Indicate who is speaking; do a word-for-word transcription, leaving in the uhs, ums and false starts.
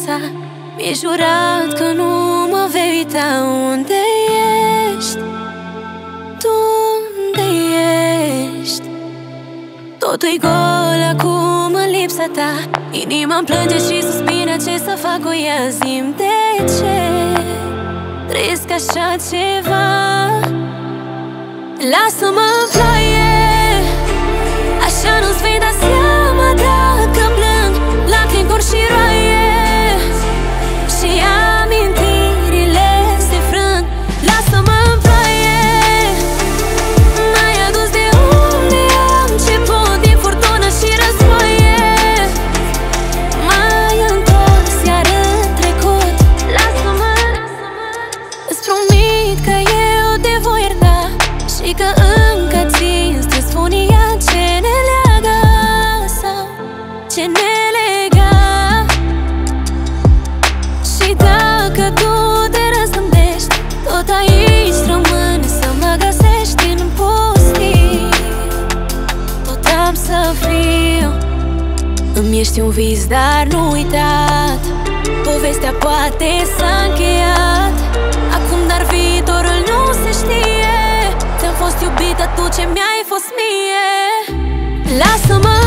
Speaker 1: viața. Mi-ai jurat că nu mă vei uita. Unde ești? Tu unde ești? Totul-i gol acum în lipsa ta. Inima-mi plânge și suspină, ce să fac cu ea? Zi-mi de ce trăiesc așa ceva. Lasă-mă în ploaie, așa nu-ți vei da seama dacă plâng. Lacrimi curg și roaie și amintirile se frâng. Lasă-mă în ploaie, m-ai adus de unde am început, din furtună și războaie. M-ai întors iar în trecut. Lasă-mă, îți promit că eu te voi ierta și că încă țin strâns funia ce ne leagă sau ce ne lega. Și dacă tu te răzgândești, tot aici rămâne să mă găsești în pustii. Tot am să fiu, îmi ești un vis, dar nu uitat. Povestea poate s-a încheiat acum, dar viitorul nu se știe. Ți-am fost iubită tu ce mi-ai fost mie. Lasă-mă